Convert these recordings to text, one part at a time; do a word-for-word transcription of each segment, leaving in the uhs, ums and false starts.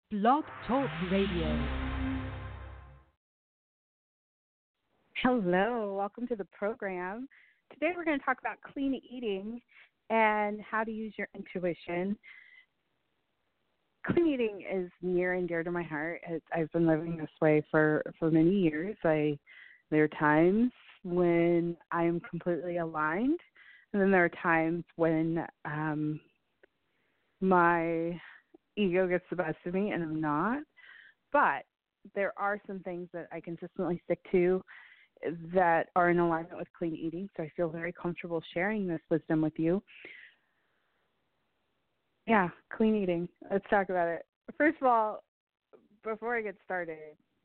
Blog Talk Radio. Hello, welcome to the program. Today we're going to talk about clean eating and how to use your intuition. Clean eating is near and dear to my heart. It's, I've been living this way for, for many years. I there are times when I am completely aligned, and then there are times when um, my ego gets the best of me and I'm not. But there are some things that I consistently stick to that are in alignment with clean eating, so I feel very comfortable sharing this wisdom with you. Yeah, clean eating. Let's talk about it. First of all, before I get started,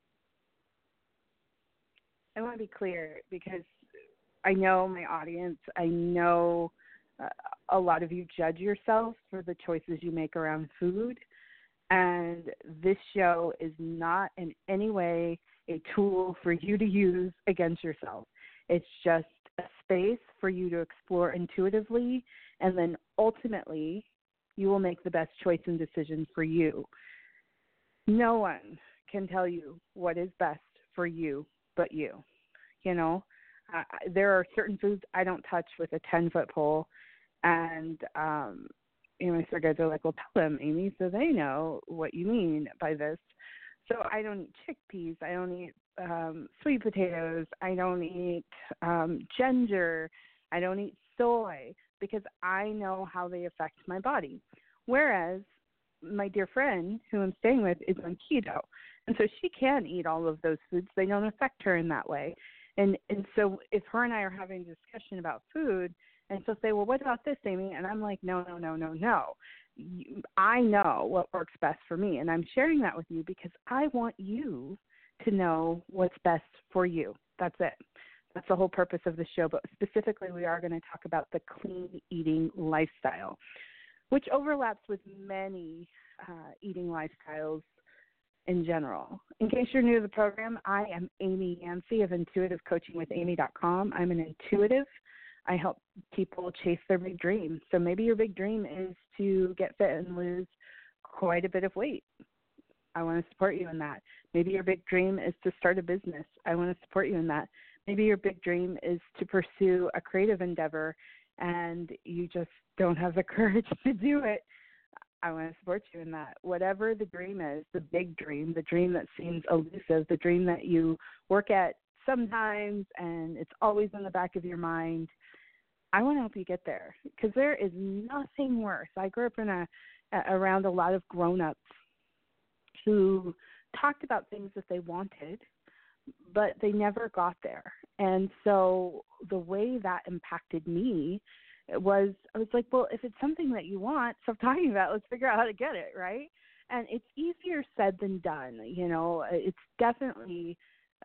I want to be clear because I know my audience, I know uh, a lot of you judge yourselves for the choices you make around food, and this show is not in any way a tool for you to use against yourself. It's just a space for you to explore intuitively, and then ultimately you will make the best choice and decision for you. No one can tell you what is best for you but you. You know, uh, there are certain foods I don't touch with a ten-foot pole, and um, you know, my sir guys are like, well, tell them, Amy, so they know what you mean by this. So I don't eat chickpeas. I don't eat um, sweet potatoes. I don't eat um, ginger. I don't eat soy because I know how they affect my body. Whereas my dear friend who I'm staying with is on keto, and so she can eat all of those foods. They don't affect her in that way. And and so if her and I are having a discussion about food, and she'll say, well, what about this, Amy? And I'm like, no, no, no, no, no. I know what works best for me, and I'm sharing that with you because I want you to know what's best for you. That's it. That's the whole purpose of the show. But specifically, we are going to talk about the clean eating lifestyle, which overlaps with many uh, eating lifestyles in general. In case you're new to the program, I am Amy Yancey of intuitive coaching with amy dot com. I'm an intuitive. I help people chase their big dream. So maybe your big dream is to get fit and lose quite a bit of weight. I want to support you in that. Maybe your big dream is to start a business. I want to support you in that. Maybe your big dream is to pursue a creative endeavor and you just don't have the courage to do it. I want to support you in that. Whatever the dream is, the big dream, the dream that seems elusive, the dream that you work at sometimes and it's always in the back of your mind, I want to help you get there because there is nothing worse. I grew up in a around a lot of grown-ups who talked about things that they wanted, but they never got there. And so the way that impacted me was I was like, well, if it's something that you want, stop talking about it. Let's figure out how to get it, right? And it's easier said than done. You know, it's definitely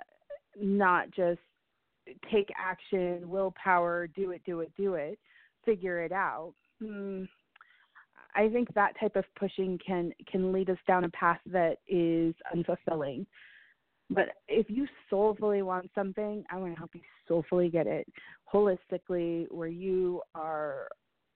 not just take action, willpower, do it, do it, do it, figure it out. Mm, I think that type of pushing can, can lead us down a path that is unfulfilling. But if you soulfully want something, I want to help you soulfully get it holistically, where you are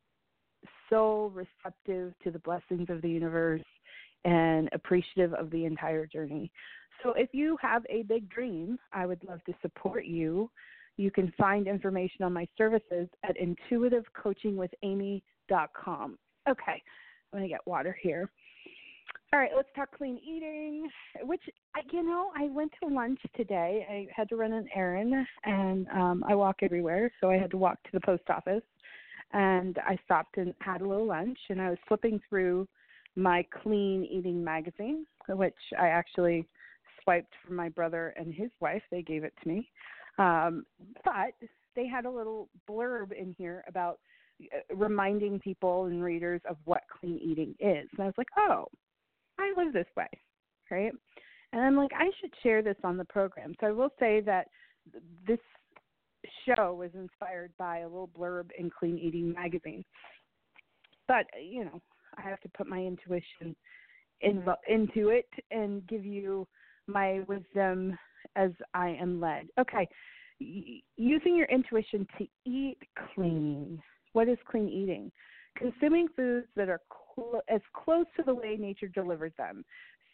so receptive to the blessings of the universe and appreciative of the entire journey. So if you have a big dream, I would love to support you. You can find information on my services at intuitive coaching with amy dot com. Okay, I'm going to get water here. All right, let's talk clean eating, which, you know, I went to lunch today. I had to run an errand, and um, I walk everywhere, so I had to walk to the post office. And I stopped and had a little lunch, and I was flipping through my clean eating magazine, which I actually swiped from my brother and his wife. They gave it to me. Um, but they had a little blurb in here about uh, reminding people and readers of what clean eating is. And I was like, oh, I live this way, right? And I'm like, I should share this on the program. So I will say that this show was inspired by a little blurb in Clean Eating magazine. But, you know, I have to put my intuition in, into it and give you my wisdom as I am led. Okay, using your intuition to eat clean. What is clean eating? Consuming foods that are cl- as close to the way nature delivered them.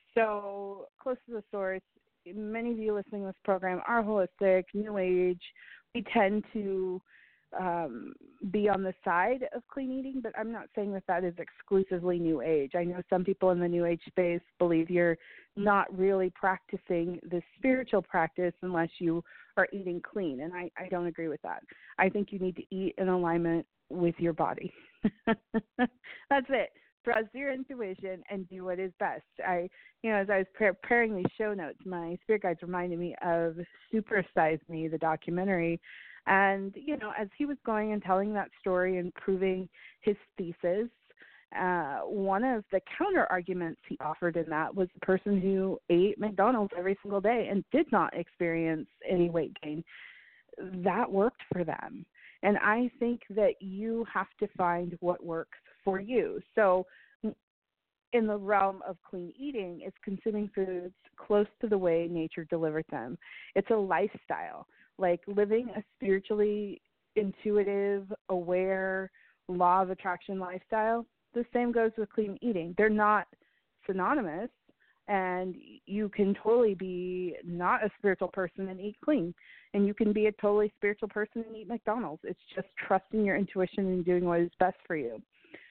So, close to the source, many of you listening to this program are holistic, new age. We tend to um, be on the side of clean eating, but I'm not saying that that is exclusively new age. I know some people in the new age space believe you're not really practicing the spiritual practice unless you are eating clean, and I, I don't agree with that. I think you need to eat in alignment with your body. That's it. Trust your intuition and do what is best. I, you know, as I was preparing these show notes, my spirit guides reminded me of Super Size Me, the documentary. And, you know, as he was going and telling that story and proving his thesis, uh, one of the counter arguments he offered in that was the person who ate McDonald's every single day and did not experience any weight gain. That worked for them. And I think that you have to find what works for you. So in the realm of clean eating, it's consuming foods close to the way nature delivered them. It's a lifestyle, like living a spiritually intuitive, aware, law of attraction lifestyle. The same goes with clean eating. They're not synonymous, and you can totally be not a spiritual person and eat clean. And you can be a totally spiritual person and eat McDonald's. It's just trusting your intuition and doing what is best for you.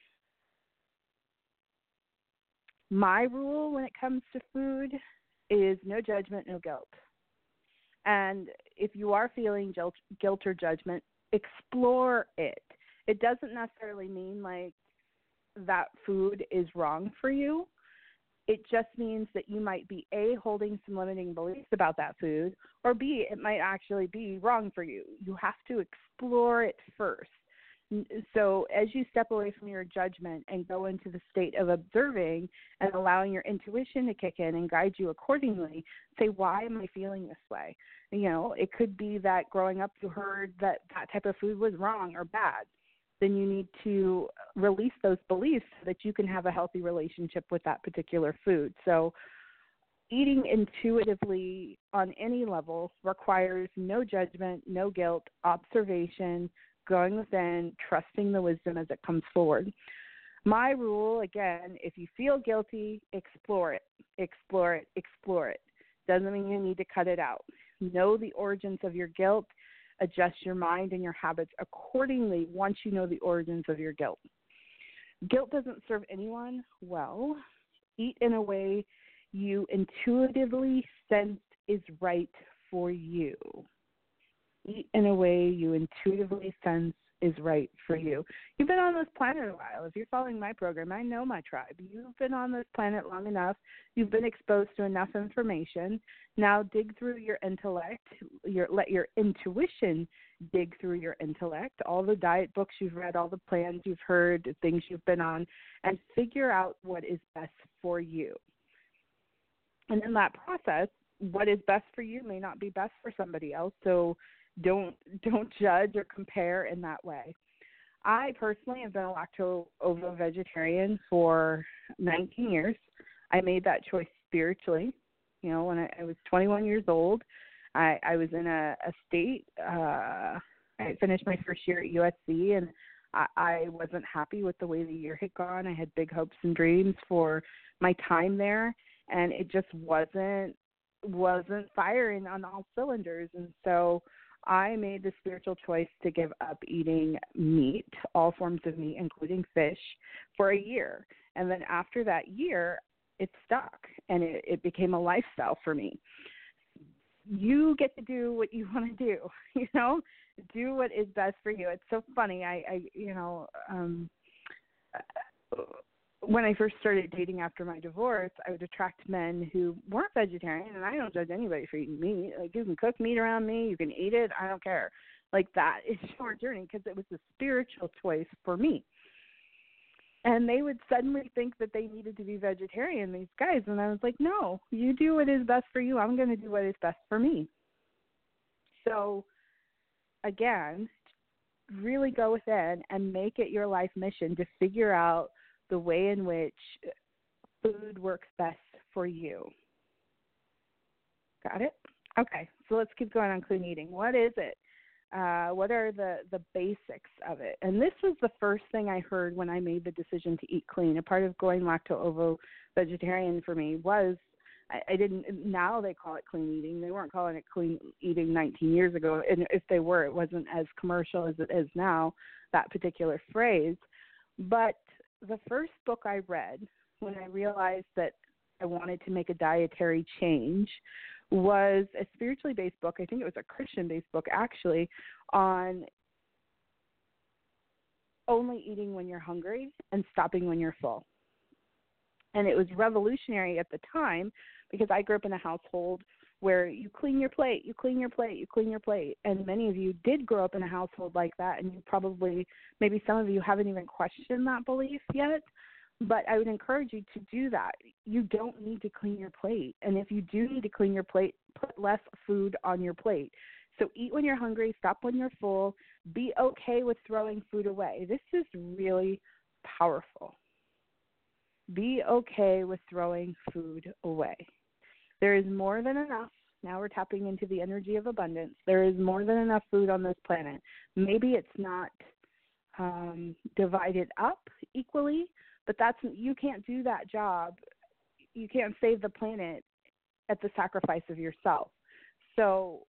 My rule when it comes to food is no judgment, no guilt. And if you are feeling guilt or judgment, explore it. It doesn't necessarily mean like that food is wrong for you. It just means that you might be, A, holding some limiting beliefs about that food, or B, it might actually be wrong for you. You have to explore it first. So as you step away from your judgment and go into the state of observing and allowing your intuition to kick in and guide you accordingly, say, why am I feeling this way? You know, it could be that growing up you heard that that type of food was wrong or bad. Then you need to release those beliefs so that you can have a healthy relationship with that particular food. So eating intuitively on any level requires no judgment, no guilt, observation, going within, trusting the wisdom as it comes forward. My rule, again, if you feel guilty, explore it, explore it, explore it. Doesn't mean you need to cut it out. Know the origins of your guilt. Adjust your mind and your habits accordingly once you know the origins of your guilt. Guilt doesn't serve anyone well. Eat in a way you intuitively sense is right for you. Eat in a way you intuitively sense is right for you. You've been on this planet a while. If you're following my program, I know my tribe. You've been on this planet long enough. You've been exposed to enough information. Now dig through your intellect. Your, let your intuition dig through your intellect, all the diet books you've read, all the plans you've heard, the things you've been on, and figure out what is best for you. And in that process, what is best for you may not be best for somebody else. So Don't don't judge or compare in that way. I personally have been a lacto-ovo vegetarian for nineteen years. I made that choice spiritually. You know, when I, I was twenty-one years old, I, I was in a, a state. Uh, I finished my first year at U S C, and I, I wasn't happy with the way the year had gone. I had big hopes and dreams for my time there, and it just wasn't wasn't firing on all cylinders. And so I made the spiritual choice to give up eating meat, all forms of meat, including fish, for a year. And then after that year, it stuck, and it, it became a lifestyle for me. You get to do what you want to do, you know, do what is best for you. It's so funny. I, I you know, um, when I first started dating after my divorce, I would attract men who weren't vegetarian, and I don't judge anybody for eating meat. Like, you can cook meat around me, you can eat it, I don't care. Like, that is your journey, because it was a spiritual choice for me. And they would suddenly think that they needed to be vegetarian, these guys, and I was like, no, you do what is best for you. I'm going to do what is best for me. So, again, really go within and make it your life mission to figure out the way in which food works best for you. Got it? Okay, so let's keep going on clean eating. What is it? Uh, what are the, the basics of it? And this was the first thing I heard when I made the decision to eat clean. A part of going lacto-ovo vegetarian for me was I, I didn't, now they call it clean eating. They weren't calling it clean eating nineteen years ago. And if they were, it wasn't as commercial as it is now, that particular phrase. But the first book I read when I realized that I wanted to make a dietary change was a spiritually based book. I think it was a Christian based book actually, on only eating when you're hungry and stopping when you're full. And it was revolutionary at the time because I grew up in a household where you clean your plate, you clean your plate, you clean your plate. And many of you did grow up in a household like that, and you probably, maybe some of you haven't even questioned that belief yet. But I would encourage you to do that. You don't need to clean your plate. And if you do need to clean your plate, put less food on your plate. So eat when you're hungry, stop when you're full, be okay with throwing food away. This is really powerful. Be okay with throwing food away. There is more than enough. Now we're tapping into the energy of abundance. There is more than enough food on this planet. Maybe it's not um, divided up equally, but that's, you can't do that job. You can't save the planet at the sacrifice of yourself. So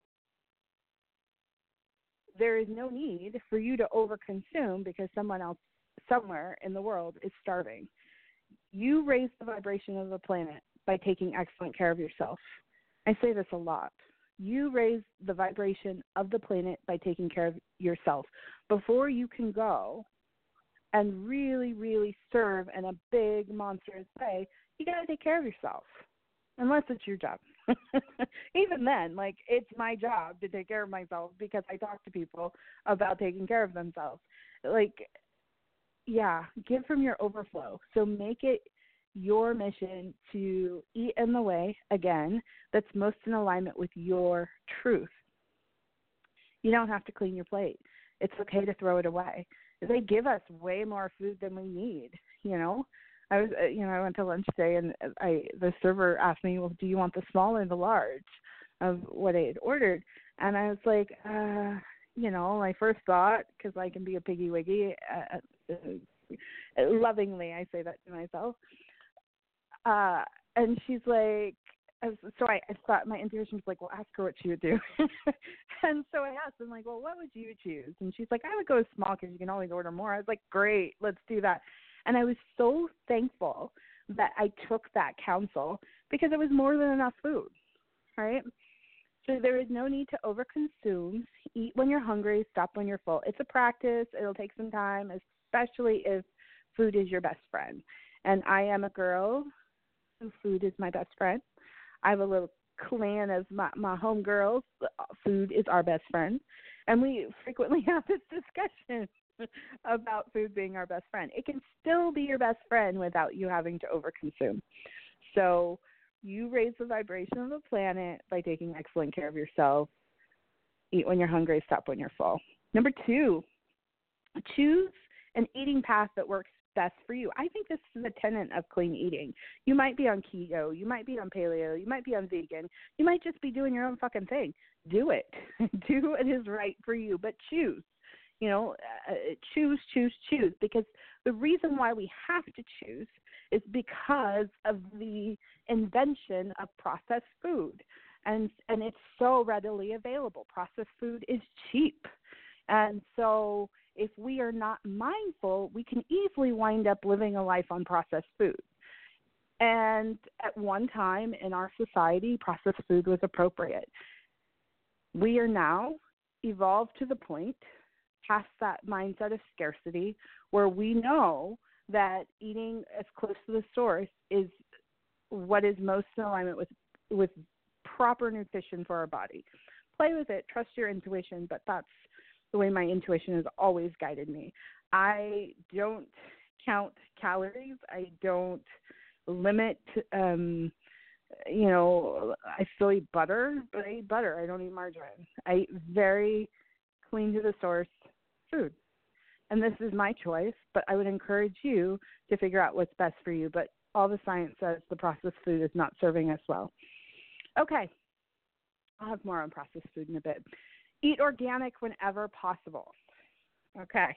there is no need for you to overconsume because someone else somewhere in the world is starving. You raise the vibration of the planet by taking excellent care of yourself. I say this a lot. You raise the vibration of the planet by taking care of yourself. Before you can go and really, really serve in a big, monstrous way, you got to take care of yourself, unless it's your job. Even then, like, it's my job to take care of myself because I talk to people about taking care of themselves. Like, yeah, give from your overflow. So make it your mission to eat in the way, again, that's most in alignment with your truth. You don't have to clean your plate. It's okay to throw it away. They give us way more food than we need, you know. I was, you know, I went to lunch today, and I the server asked me, well, do you want the small or the large of what I had ordered? And I was like, uh, you know, my first thought, because I can be a piggy wiggy, uh, uh, lovingly I say that to myself. Uh, and she's like, so I, I thought, my intuition was like, well, ask her what she would do. And so I asked, I'm like, well, what would you choose? And she's like, I would go small because you can always order more. I was like, great, let's do that. And I was so thankful that I took that counsel because it was more than enough food, right? So there is no need to overconsume. Eat when you're hungry, stop when you're full. It's a practice. It'll take some time, especially if food is your best friend. And I am a girl who food is my best friend. I have a little clan of my, my homegirls. Food is our best friend. And we frequently have this discussion about food being our best friend. It can still be your best friend without you having to overconsume. So you raise the vibration of the planet by taking excellent care of yourself. Eat when you're hungry, stop when you're full. Number two, choose an eating path that works best for you. I think this is a tenet of clean eating. You might be on keto, you might be on paleo, you might be on vegan, you might just be doing your own fucking thing. Do it. Do what is right for you, but choose. You know, uh, choose, choose, choose, because the reason why we have to choose is because of the invention of processed food. And and it's so readily available. Processed food is cheap. And so if we are not mindful, we can easily wind up living a life on processed food. And at one time in our society, processed food was appropriate. We are now evolved to the point, past that mindset of scarcity, where we know that eating as close to the source is what is most in alignment with, with proper nutrition for our body. Play with it, trust your intuition, but that's the way my intuition has always guided me. I don't count calories. I don't limit, um, you know, I still eat butter, but I eat butter. I don't eat margarine. I eat very clean to the source food. And this is my choice, but I would encourage you to figure out what's best for you. But all the science says the processed food is not serving us well. Okay. I'll have more on processed food in a bit. Eat organic whenever possible. Okay.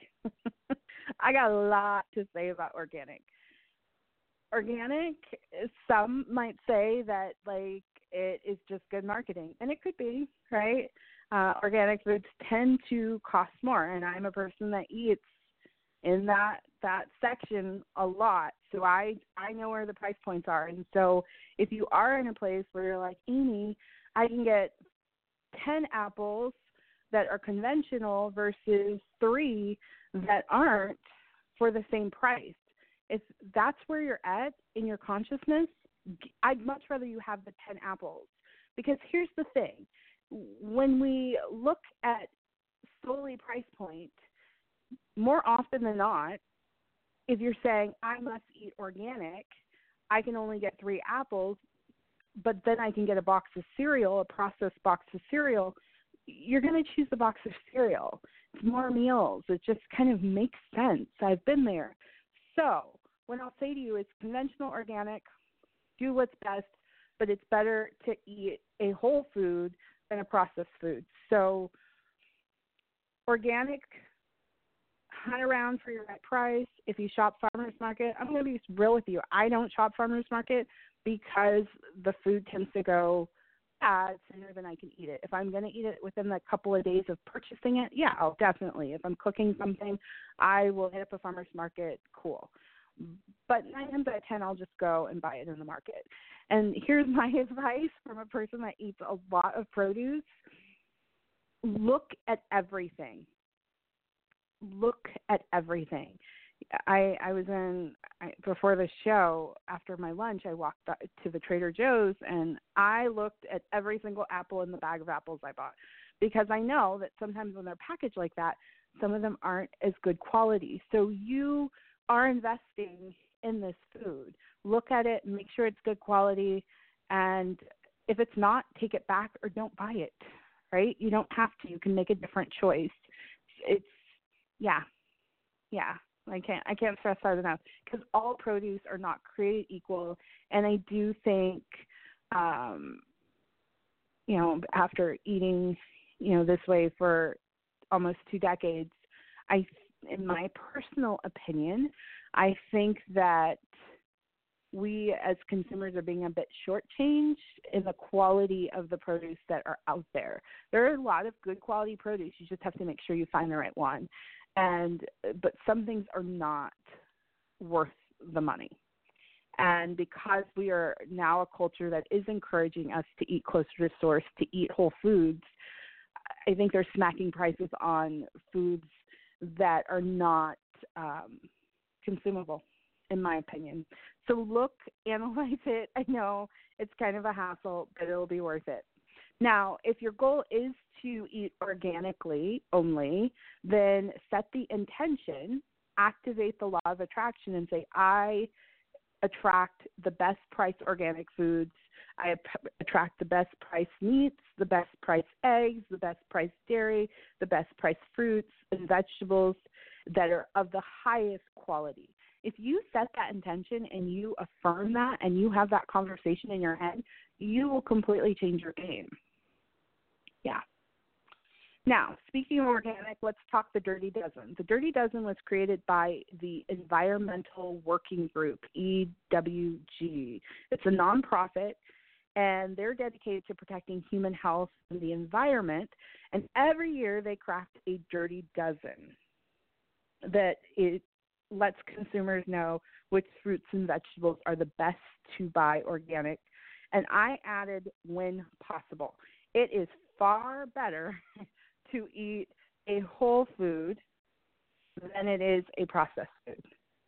I got a lot to say about organic. Organic, some might say that, like, it is just good marketing, and it could be, right? Uh, organic foods tend to cost more, and I'm a person that eats in that that section a lot, so I I know where the price points are. And so if you are in a place where you're like, Amy, I can get ten apples that are conventional versus three that aren't for the same price, if that's where you're at in your consciousness, I'd much rather you have the ten apples. Because here's the thing. When we look at solely price point, more often than not, if you're saying, I must eat organic, I can only get three apples, but then I can get a box of cereal, a processed box of cereal, you're going to choose the box of cereal. It's more meals. It just kind of makes sense. I've been there. So what I'll say to you is conventional organic, do what's best, but it's better to eat a whole food than a processed food. So organic, hunt around for your right price. If you shop farmers market, I'm going to be real with you. I don't shop farmers market because the food tends to go bad sooner than I can eat it. If I'm going to eat it within a couple of days of purchasing it, yeah, I'll definitely. If I'm cooking something, I will hit up a farmer's market, cool. But nine times out of ten, I'll just go and buy it in the market. And here's my advice from a person that eats a lot of produce. Look at everything. Look at everything. I, I was in, I, before the show, after my lunch, I walked to the Trader Joe's, and I looked at every single apple in the bag of apples I bought, because I know that sometimes when they're packaged like that, some of them aren't as good quality. So you are investing in this food. Look at it, make sure it's good quality, and if it's not, take it back or don't buy it, right? You don't have to. You can make a different choice. It's, yeah, yeah. I can't I can't stress that enough, because all produce are not created equal. And I do think, um, you know, after eating, you know, this way for almost two decades, I, in my personal opinion, I think that we as consumers are being a bit shortchanged in the quality of the produce that are out there. There are a lot of good quality produce. You just have to make sure you find the right one. And but some things are not worth the money. And because we are now a culture that is encouraging us to eat closer to source, to eat whole foods, I think they're smacking prices on foods that are not um, consumable, in my opinion. So look, analyze it. I know it's kind of a hassle, but it'll be worth it. Now, if your goal is to eat organically only, then set the intention, activate the law of attraction, and say, I attract the best price organic foods. I attract the best price meats, the best price eggs, the best price dairy, the best price fruits and vegetables that are of the highest quality. If you set that intention and you affirm that and you have that conversation in your head, you will completely change your game. Yeah. Now, speaking of organic, let's talk the Dirty Dozen. The Dirty Dozen was created by the Environmental Working Group, E W G. It's a nonprofit, and they're dedicated to protecting human health and the environment. And every year they craft a Dirty Dozen that it lets consumers know which fruits and vegetables are the best to buy organic. And I added when possible. It is far better to eat a whole food than it is a processed food.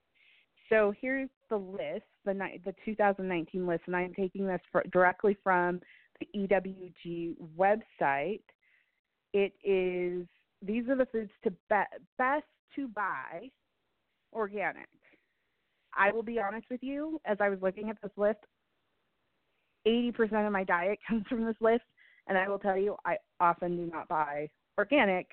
So here's the list, the the two thousand nineteen list, and I'm taking this for, directly from the E W G website. It is, these are the foods to be, best to buy organic. I will be honest with you, as I was looking at this list, eighty percent of my diet comes from this list. And I will tell you, I often do not buy organic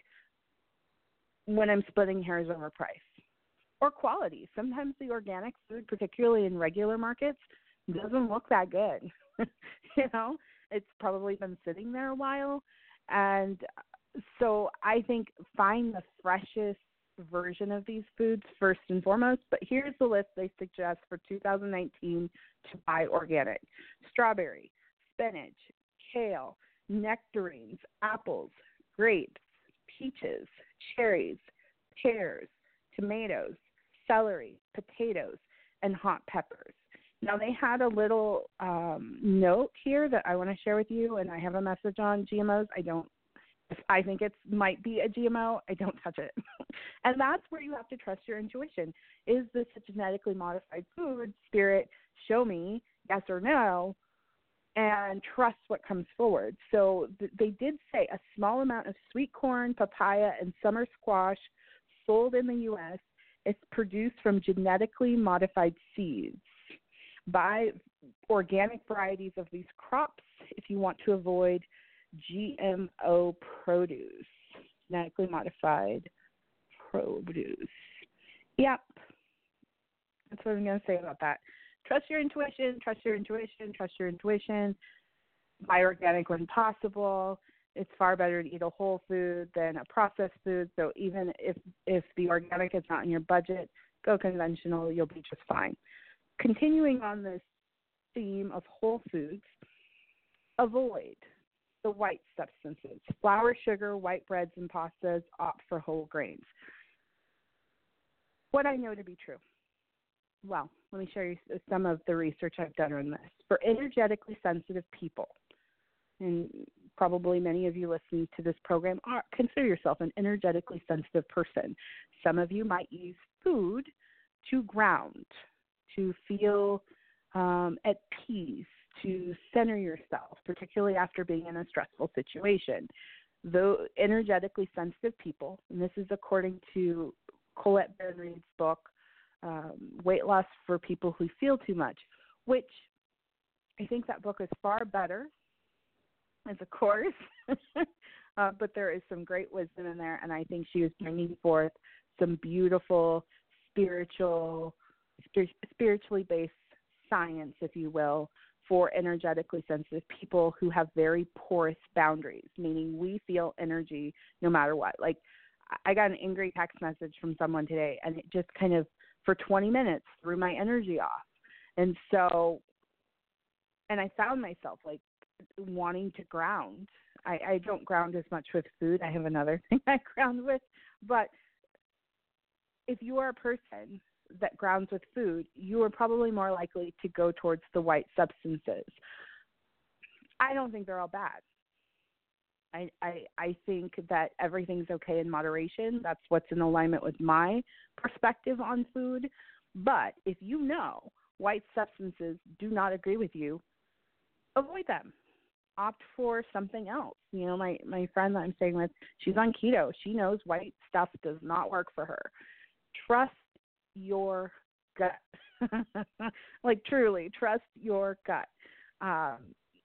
when I'm splitting hairs over price or quality. Sometimes the organic food, particularly in regular markets, doesn't look that good. You know, it's probably been sitting there a while. And So I think find the freshest version of these foods first and foremost. But here's the list they suggest for two thousand nineteen to buy organic: strawberry, spinach, kale, nectarines, apples, grapes, peaches, cherries, pears, tomatoes, celery, potatoes, and hot peppers. Now, they had a little um, note here that I want to share with you, and I have a message on G M Os. I don't, if I think it might be a G M O, I don't touch it. And that's where you have to trust your intuition. Is this a genetically modified food? Spirit, show me, yes or no, and trust what comes forward. So th- they did say a small amount of sweet corn, papaya, and summer squash sold in the U S is produced from genetically modified seeds. Buy organic varieties of these crops if you want to avoid G M O produce, genetically modified produce. Yep, that's what I'm going to say about that. Trust your intuition, trust your intuition, trust your intuition. Buy organic when possible. It's far better to eat a whole food than a processed food. So even if, if the organic is not in your budget, go conventional. You'll be just fine. Continuing on this theme of whole foods, avoid the white substances. Flour, sugar, white breads, and pastas. Opt for whole grains. What I know to be true. Well, let me share you some of the research I've done on this. For energetically sensitive people, and probably many of you listening to this program are, consider yourself an energetically sensitive person. Some of you might use food to ground, to feel um, at peace, to center yourself, particularly after being in a stressful situation. Though energetically sensitive people, and this is according to Colette Baron-Reid's book, um, Weight Loss for People Who Feel Too Much, which I think that book is far better as a course, uh, but there is some great wisdom in there, and I think she is bringing forth some beautiful spiritual, spir- spiritually based science, if you will, for energetically sensitive people who have very porous boundaries, meaning we feel energy no matter what. Like, I got an angry text message from someone today, and it just kind of, for twenty minutes, threw my energy off. And so, and I found myself, like, wanting to ground. I, I don't ground as much with food. I have another thing I ground with. But if you are a person that grounds with food, you are probably more likely to go towards the white substances. I don't think they're all bad. I, I, I think that everything's okay in moderation. That's what's in alignment with my perspective on food. But if you know white substances do not agree with you, avoid them. Opt for something else. You know, my, my friend that I'm staying with, she's on keto. She knows white stuff does not work for her. Trust your gut. Like, truly, trust your gut. Um,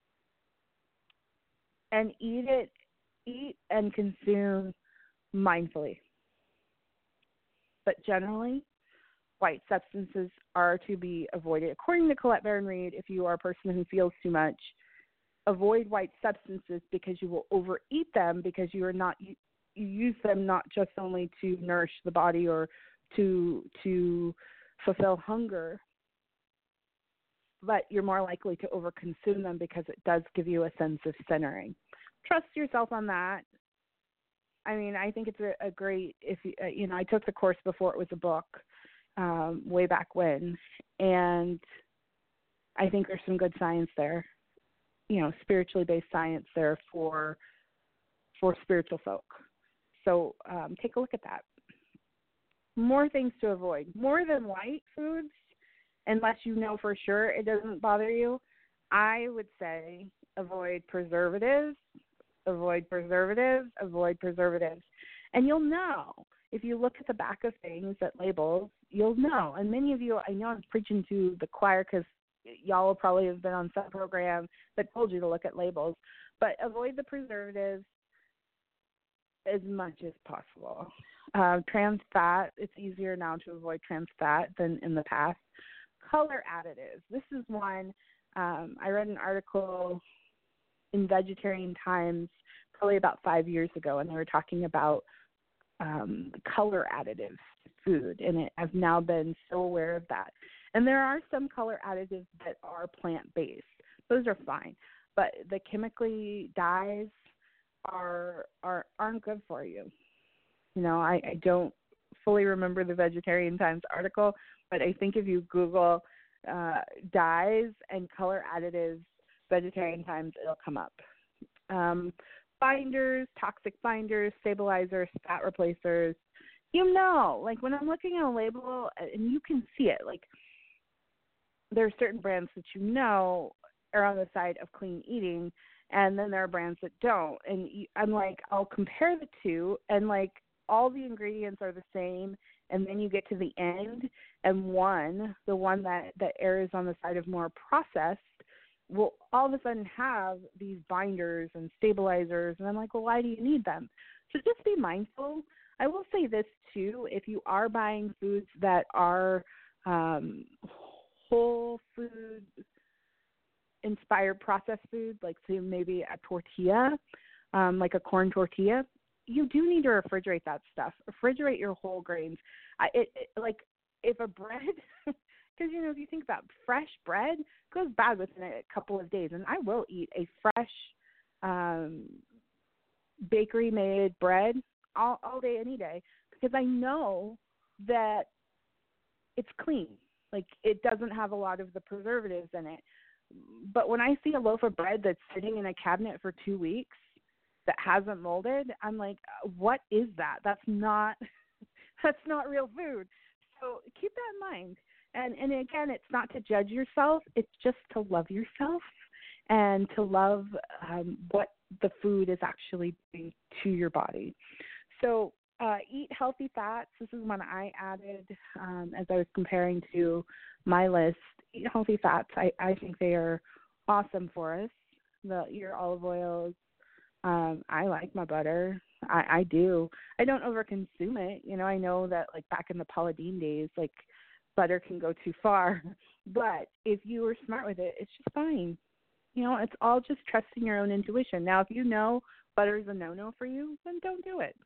and eat it, eat and consume mindfully. But generally, white substances are to be avoided. According to Colette Baron-Reid, if you are a person who feels too much, avoid white substances because you will overeat them, because you are not you, you use them not just only to nourish the body or to to fulfill hunger, but you're more likely to overconsume them because it does give you a sense of centering. Trust yourself on that. I mean, I think it's a, a great, if you, uh, you know, I took the course before it was a book, um, way back when, and I think there's some good science there, you know, spiritually based science there for for spiritual folk. So um, take a look at that. More things to avoid. More than white foods, unless you know for sure it doesn't bother you, I would say avoid preservatives, avoid preservatives, avoid preservatives. And you'll know. If you look at the back of things, at labels, you'll know. And many of you, I know I'm preaching to the choir because y'all will probably have been on some program that told you to look at labels. But avoid the preservatives as much as possible. Uh, trans fat, it's easier now to avoid trans fat than in the past. Color additives. This is one, um, I read an article in Vegetarian Times probably about five years ago, and they were talking about um, color additives to food, and it, I've now been so aware of that. And there are some color additives that are plant-based. Those are fine, but the chemically dyes are are aren't good for you. You know, I, I don't fully remember the Vegetarian Times article, but I think if you Google uh, dyes and color additives, Vegetarian Times, it'll come up. Um, binders, toxic binders, stabilizers, fat replacers. You know, like when I'm looking at a label and you can see it, like there are certain brands that you know are on the side of clean eating, and then there are brands that don't. And I'm like, I'll compare the two, and like all the ingredients are the same, and then you get to the end, and one, the one that, that errs on the side of more processed, will all of a sudden have these binders and stabilizers, and I'm like, well, why do you need them? So just be mindful. I will say this too, if you are buying foods that are um, whole food inspired processed food, like say maybe a tortilla, um, like a corn tortilla, you do need to refrigerate that stuff. Refrigerate your whole grains. I, it, it like if a bread, because you know if you think about fresh bread, goes bad within a couple of days, and I will eat a fresh um, bakery made bread all, all day, any day, because I know that it's clean. Like it doesn't have a lot of the preservatives in it. But when I see a loaf of bread that's sitting in a cabinet for two weeks that hasn't molded, I'm like, what is that? That's not that's not real food. So keep that in mind. And and again, it's not to judge yourself. It's just to love yourself and to love um, what the food is actually doing to your body. So uh, eat healthy fats. This is one I added um, as I was comparing to my list. Eat healthy fats. I, I think they are awesome for us. The your olive oils. Um, I like my butter. I, I do. I don't overconsume it. You know, I know that like back in the Paula Deen days, like butter can go too far. But if you were smart with it, it's just fine. You know, it's all just trusting your own intuition. Now, if you know butter is a no-no for you, then don't do it.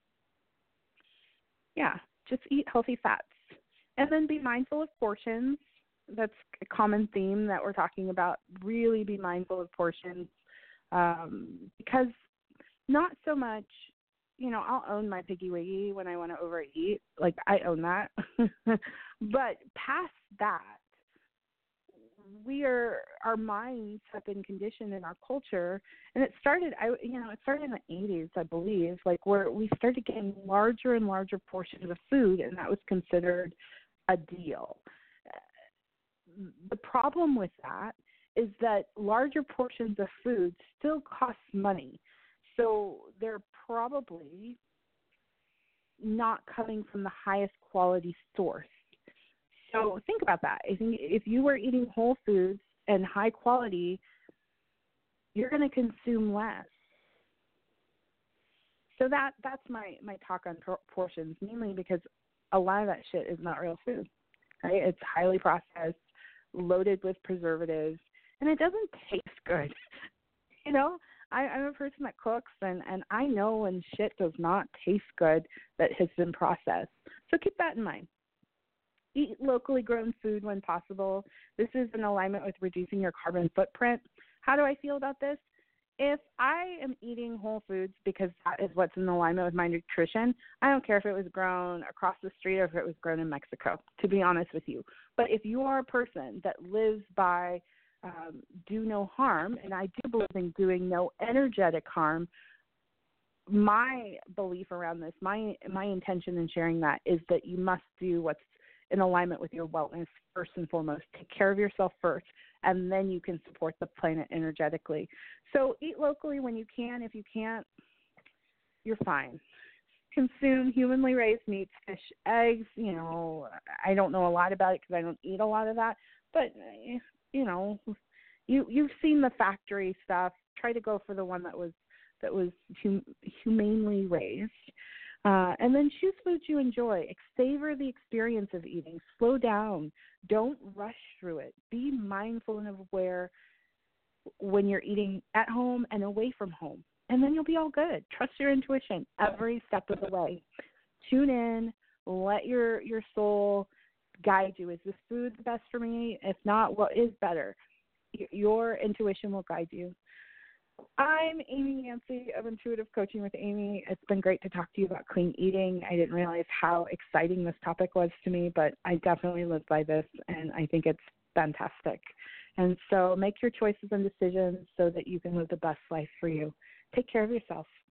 Yeah, just eat healthy fats. And then be mindful of portions. That's a common theme that we're talking about. Really be mindful of portions um, because not so much, you know, I'll own my piggy wiggy when I want to overeat. Like, I own that. But past that, we are, our minds have been conditioned in our culture, and it started, I, you know, it started in the eighties, I believe, like where we started getting larger and larger portions of food, and that was considered a deal. The problem with that is that larger portions of food still cost money, so they're probably not coming from the highest quality source. So think about that. I think if you were eating whole foods and high quality, you're going to consume less. So that that's my, my talk on por- portions, mainly because a lot of that shit is not real food, right? It's highly processed, loaded with preservatives, and it doesn't taste good. You know, I, I'm a person that cooks, and, and I know when shit does not taste good that has been processed. So keep that in mind. Eat locally grown food when possible. This is in alignment with reducing your carbon footprint. How do I feel about this? If I am eating whole foods because that is what's in alignment with my nutrition, I don't care if it was grown across the street or if it was grown in Mexico, to be honest with you. But if you are a person that lives by um, do no harm, and I do believe in doing no energetic harm, my belief around this, my my intention in sharing that is that you must do what's in alignment with your wellness first and foremost. Take care of yourself first, and then you can support the planet energetically. So eat locally when you can. If you can't, you're fine. Consume humanly raised meats, fish, eggs. You know, I don't know a lot about it because I don't eat a lot of that, but you know, you you've seen the factory stuff. Try to go for the one that was that was hum, humanely raised. Uh, and then choose foods you enjoy. Savor the experience of eating. Slow down. Don't rush through it. Be mindful and aware when you're eating at home and away from home. and then you'll be all good. Trust your intuition every step of the way. Tune in, let your, your soul guide you. Is this food the best for me? If not, what is better? Your intuition will guide you. I'm Amy Yancey of Intuitive Coaching with Amy. It's been great to talk to you about clean eating. I didn't realize how exciting this topic was to me, but I definitely live by this, and I think it's fantastic. And so make your choices and decisions so that you can live the best life for you. Take care of yourself.